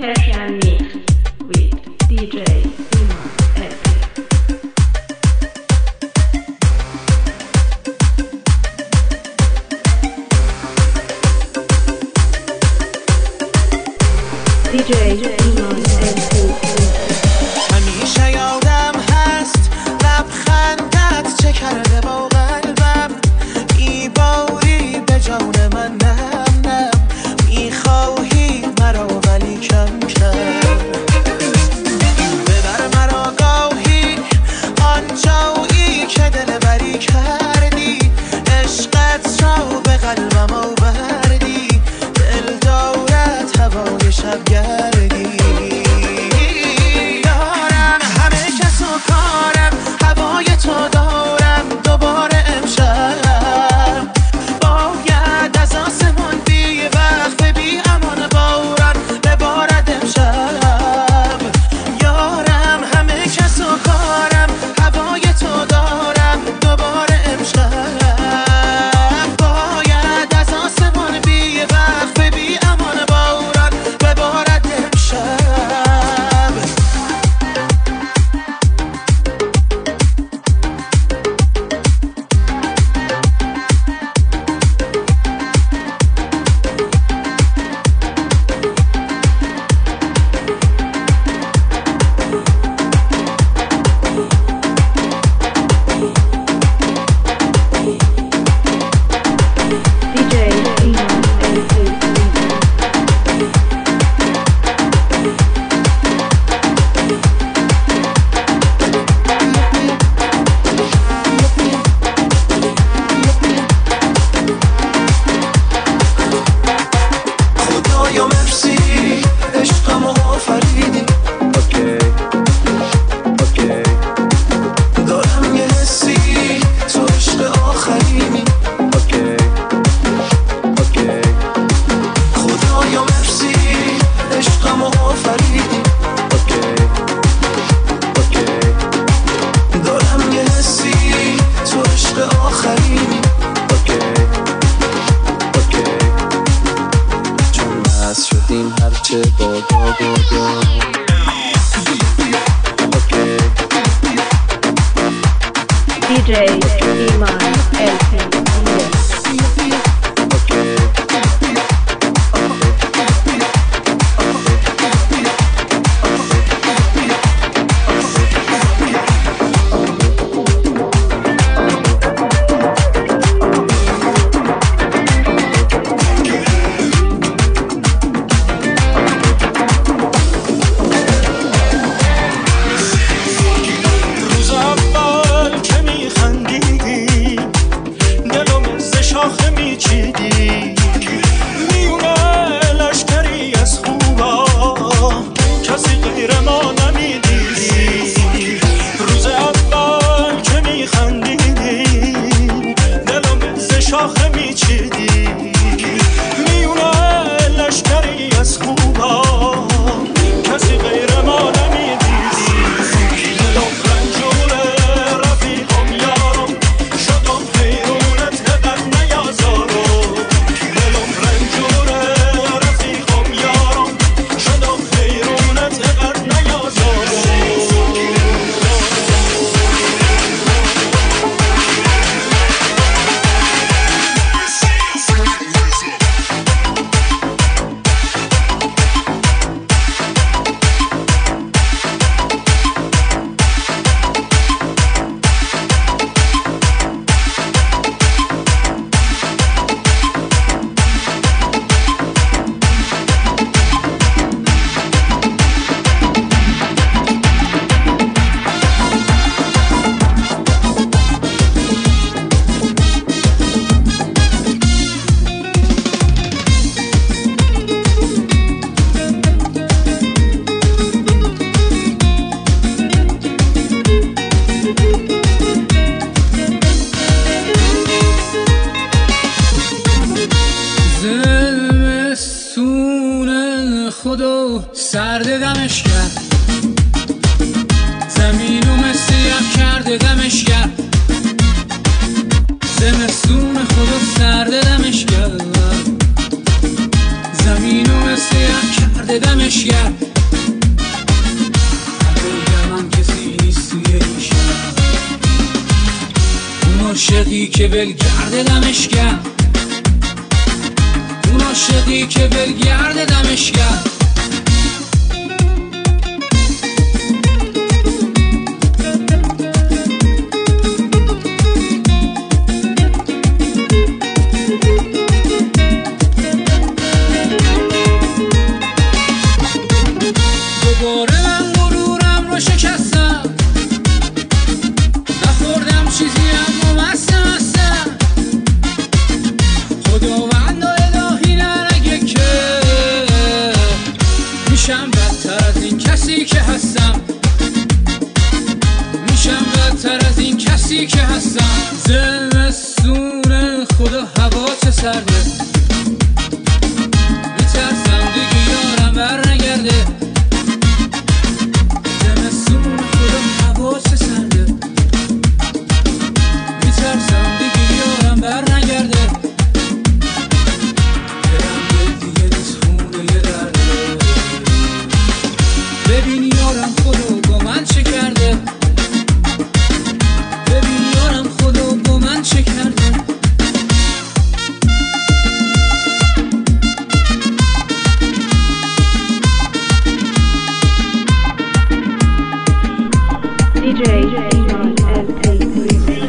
Persian Mix with DJ Iman LP. DJ Iman LP. همیشه یادم هست لبخندت چه کرده با قلبم، میباری به جان من نم نم، میخواهی مرا ولی کم کم، ببر مرا گاهی آنجایی که دلبری کردی، عشقت را به قلبم آوردی، دل دارد هوای شبگردی. تو دارم دوباره امشب، باید از آسمان بی وقت بی امان باران ببارد امشب، یارم همه کس و کارم هوای تو دارم دوباره امشب، باید از آسمان بی وقت بی امان باران ببارد امشب. DJ Iman LP. سرد دمش کرد، زمینو مسیح کرده دمش کرد، زمستون خدا سرد دمش کرد، زمینو مسیح کرد کرده دمشگر من کسی نیست توی این شهر اون عاشقی که ولگرد دمشگر اون عاشقی که ولگرد دمشگر که هستم زمستون خدا هوا چه سرده میترسم دیگه یارم بر نگرده زمستون خدا هوا چه سرده میترسم دیگه یارم بر نگرده دلم دیگه نیست خونه یه درده ببین یارم خدا با من چه کرده چه کرده DJ Iman LP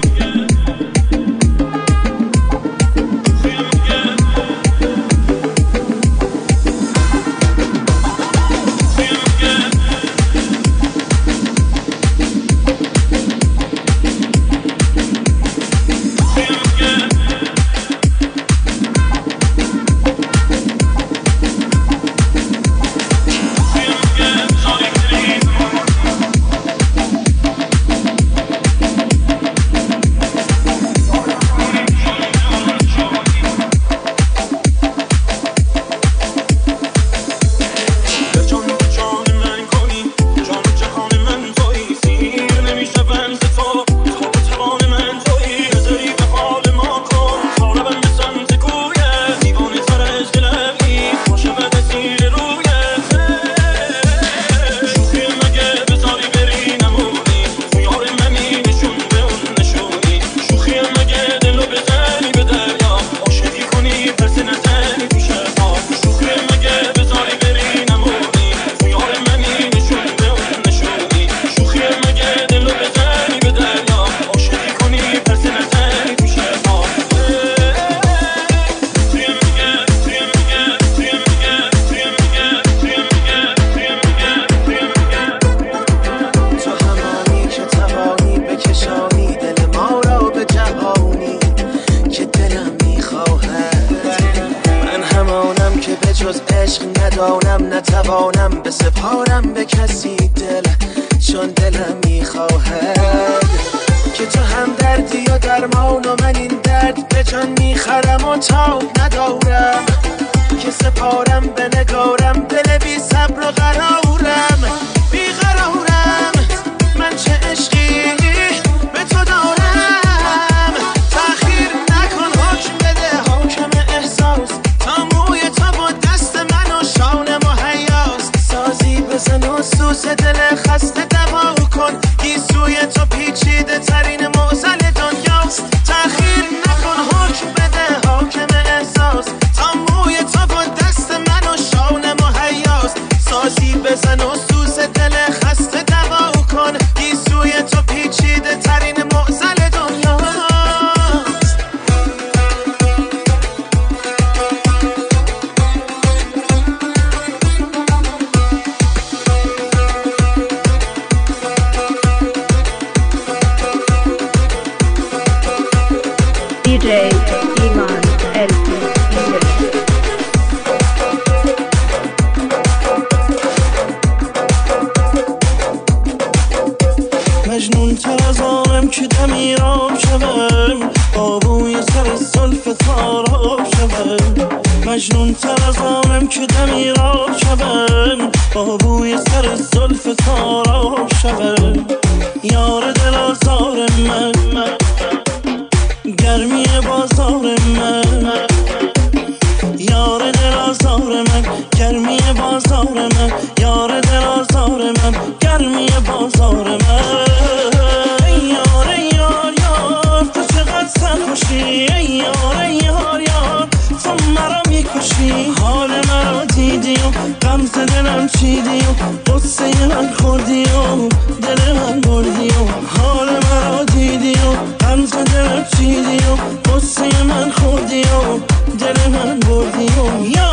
ندانم نتوانم به سپارم به کسی دل چون دلم میخواهد که تو هم دردی و درمان و من این درد به جان میخرم و تاب ندارم که سپارم به نگارم دل بی صبر و قرارم بیقرارم من چه عشقی به تو دارم تأخیر نکن حکم بده حاکم احساس تا موی تو با دست من و شان مهیاست سازی بزن و سوس دل خسته دوا کن گیسوی تو پیچیده ترین معضل دنیاست تأخیر نکن حکم بده حاکم احساس تا موی تو با دست من و شان مهیاست سازی بزن و سوس دل خسته دوا کن گیسوی تو پیچیده ترین معضل دنیاست DJ Iman LP مجنون تر از آنم که دمیراب شوم با بوی سر زلف تاراب شوم مجنون تر از آنم که دمیراب شوم با بوی سر زلف تاراب شوم یار دل آزار من گرمی بازار من یار دل آزار من گرمی بازار بردی و غمز دلم چیدی و قصه من خوردی و دل من بردی و حال مرا دیدی و غمز دلم چیدی و قصه من خوردی و دل من بردی و